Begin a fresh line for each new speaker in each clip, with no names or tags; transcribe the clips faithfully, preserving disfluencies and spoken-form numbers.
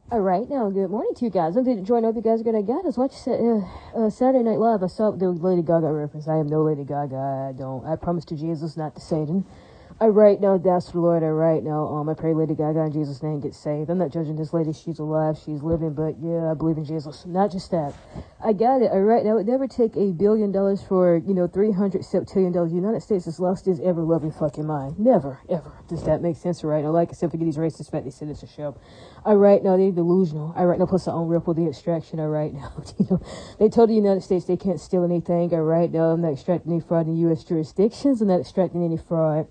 All right, now, good morning to you guys. I'm enjoying. I hope you guys are going to get us. Watch uh, uh, Saturday Night Live. I saw the Lady Gaga reference. I am no Lady Gaga. I don't. I promise to Jesus, not to Satan. All right, now, that's the Lord. All right, now, um, I pray Lady Gaga in Jesus' name get saved. I'm not judging this lady. She's alive. She's living. But, yeah, I believe in Jesus. Not just that. I got it. All right, now, it would never take a billion dollars for, you know, three hundred septillion dollars. The United States has lost its ever-loving fucking mind. Never, ever. Does that make sense? All right, now, like I said, forget these racist fat. They said it's a show. All right, now, they're delusional. All right, now, plus the own ripple, the extraction. All right, now, you know, they told the United States they can't steal anything. All right, now, I'm not extracting any fraud in U S jurisdictions. I'm not extracting any fraud.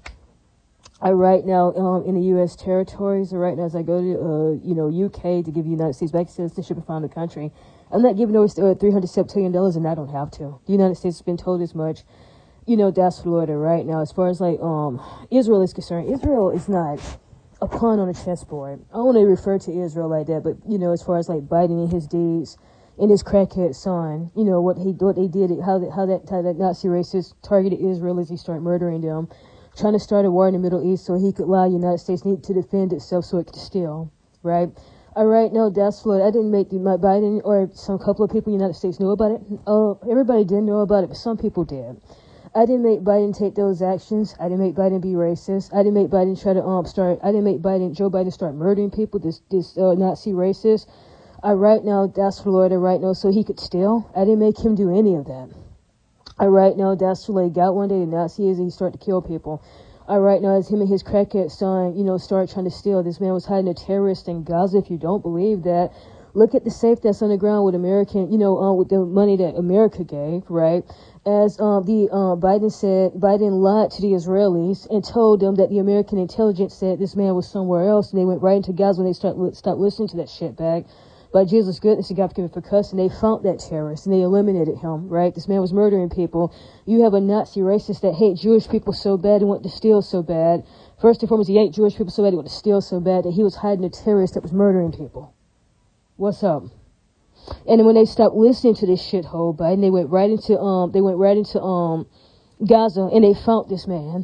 All right, now, um, in the U S territories, all right, now, as I go to, uh, you know, U K to give the United States back citizenship and found the country, I'm not giving over uh, three hundred septillion dollars, and I don't have to. The United States has been told as much. You know, that's Florida, right? Now, as far as, like, um, Israel is concerned, Israel is not a pawn on a chessboard. I don't want to refer to Israel like that, but, you know, as far as, like, Biden and his deeds and his crackhead son, you know, what he, what they did, how that, how that, how that Nazi racist targeted Israel as he started murdering them, trying to start a war in the Middle East so he could allow the United States need to defend itself so it could steal, right? All right, no, that's Florida. I didn't make the, my Biden or some couple of people in the United States know about it. Oh, everybody didn't know about it, but some people did. I didn't make Biden take those actions. I didn't make Biden be racist. I didn't make Biden try to um start. I didn't make Biden, Joe Biden, start murdering people. This this uh, Nazi racist. All right, now that's Florida. Right now, so he could steal. I didn't make him do any of that. All right, now that's Florida. Got one day the Nazis and he started to kill people. All right, now as him and his crackhead son, you know, started trying to steal. This man was hiding a terrorist in Gaza. If you don't believe that, look at the safe that's on the ground with American, you know, uh, with the money that America gave, right? As um, the uh, Biden said, Biden lied to the Israelis and told them that the American intelligence said this man was somewhere else, and they went right into Gaza when they start stopped listening to that shit bag. By Jesus' goodness, he got forgiven for cussing. They found that terrorist and they eliminated him, right? This man was murdering people. You have a Nazi racist that hate Jewish people so bad and want to steal so bad. First and foremost, he hate Jewish people so bad he wanted to steal so bad that he was hiding a terrorist that was murdering people. What's up? And then when they stopped listening to this shithole, Biden, they went right into um, they went right into um, Gaza and they found this man.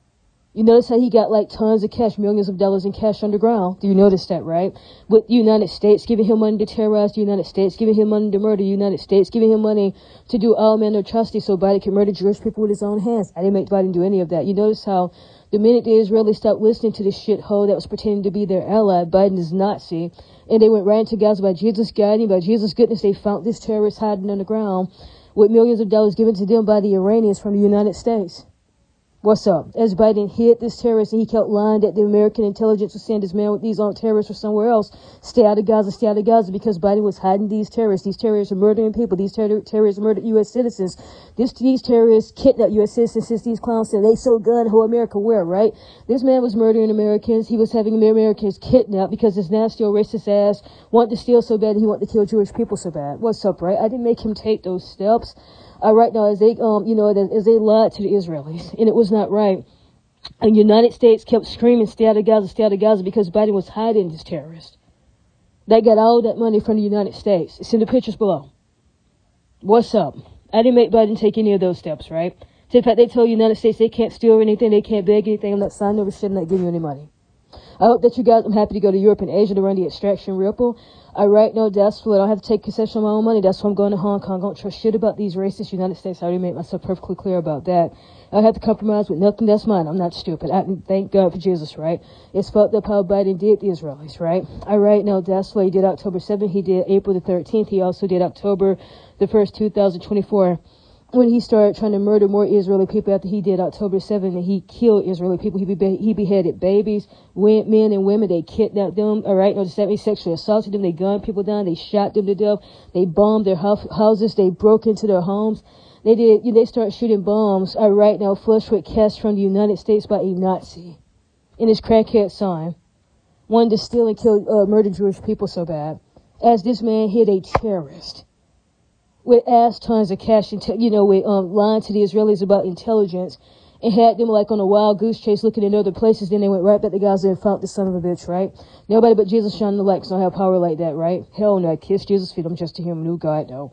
You notice how he got like tons of cash, millions of dollars in cash underground. Do you notice that, right? With the United States giving him money to terrorize, the United States giving him money to murder, the United States giving him money to do all manner of atrocities so Biden can murder Jewish people with his own hands. I didn't make Biden do any of that. You notice how the minute the Israelis stopped listening to this shithole that was pretending to be their ally, Biden is Nazi, and they went right into Gaza by Jesus' guiding, by Jesus' goodness, they found this terrorist hiding underground with millions of dollars given to them by the Iranians from the United States. What's up? As Biden hid this terrorist and he kept lying that the American intelligence was saying this man with these on terrorists or somewhere else, stay out of Gaza, stay out of Gaza, because Biden was hiding these terrorists. These terrorists are murdering people. These ter- terrorists murdered U S citizens. This, these terrorists kidnapped U S citizens since these clowns said they so gun who America where, right? This man was murdering Americans. He was having Americans kidnapped because his nasty old racist ass wanted to steal so bad and he wanted to kill Jewish people so bad. What's up, right? I didn't make him take those steps. Uh, right now, as they, um, you know, as they lied to the Israelis, and it was not right. And the United States kept screaming, stay out of Gaza, stay out of Gaza, because Biden was hiding this terrorist. They got all that money from the United States. It's in the pictures below. What's up? I didn't make Biden take any of those steps, right? In fact, they told the United States they can't steal anything, they can't beg anything, I'm not signing over shit, I'm not giving you any money. I hope that you guys, I'm happy to go to Europe and Asia to run the extraction ripple. I right now, that's what I don't have to take concession on my own money. That's why I'm going to Hong Kong. I don't trust shit about these racist United States. I already made myself perfectly clear about that. I have to compromise with nothing that's mine. I'm not stupid. I thank God for Jesus, right? It's fucked up how Biden did the Israelis, right? I right now, that's what he did October seventh. He did April the thirteenth. He also did October the first, two thousand twenty-four. When he started trying to murder more Israeli people after he did October seventh, and he killed Israeli people. He, be- he beheaded babies, men and women. They kidnapped them, all right? No, just that means sexually assaulted them. They gunned people down. They shot them to death. They bombed their ho- houses. They broke into their homes. They did, you know, they started shooting bombs, all right, now flush with cash from the United States by a Nazi and his crackhead son. Wanted to steal and kill, uh, murder Jewish people so bad. As this man hit a terrorist with ass tons of cash, and you know, with um, lying to the Israelis about intelligence, and had them like on a wild goose chase looking in other places. Then they went right back to Gaza and found the son of a bitch, right? Nobody but Jesus shining the light, so I don't have power like that, right? Hell no, I kiss Jesus' feet. I'm just a human new God, no.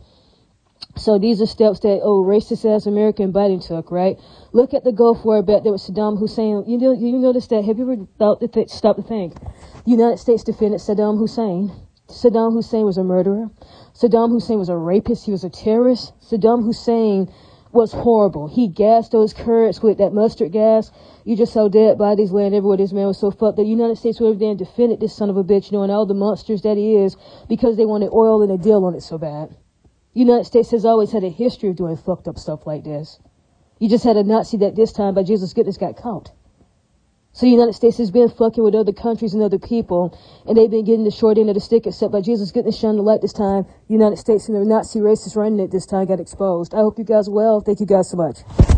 So these are steps that, oh, racist ass American Biden took, right? Look at the Gulf War bet there was Saddam Hussein. You know, you notice that? Have you ever thought to th- stop to think? The United States defended Saddam Hussein. Saddam Hussein was a murderer. Saddam Hussein was a rapist. He was a terrorist. Saddam Hussein was horrible. He gassed those Kurds with that mustard gas. You just saw dead bodies laying everywhere. This man was so fucked that the United States would have then defended this son of a bitch, knowing all the monsters that he is, because they wanted oil and a deal on it so bad. The United States has always had a history of doing fucked up stuff like this. You just had a Nazi that this time, by Jesus' goodness, got caught. So the United States has been fucking with other countries and other people, and they've been getting the short end of the stick, except by Jesus' goodness shone the light this time. The United States and the Nazi racists running it this time got exposed. I hope you guys are well. Thank you guys so much.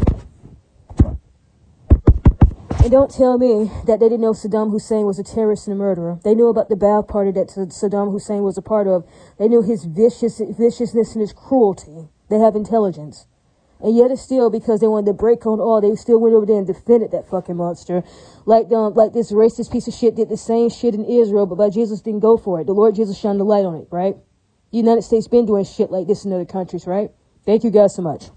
And don't tell me that they didn't know Saddam Hussein was a terrorist and a murderer. They knew about the Ba'ath Party that Saddam Hussein was a part of. They knew his vicious, viciousness and his cruelty. They have intelligence. And yet it's still, because they wanted to break on all, they still went over there and defended that fucking monster. Like um, like this racist piece of shit did the same shit in Israel, but by Jesus didn't go for it. The Lord Jesus shined the light on it, right? The United States been doing shit like this in other countries, right? Thank you guys so much.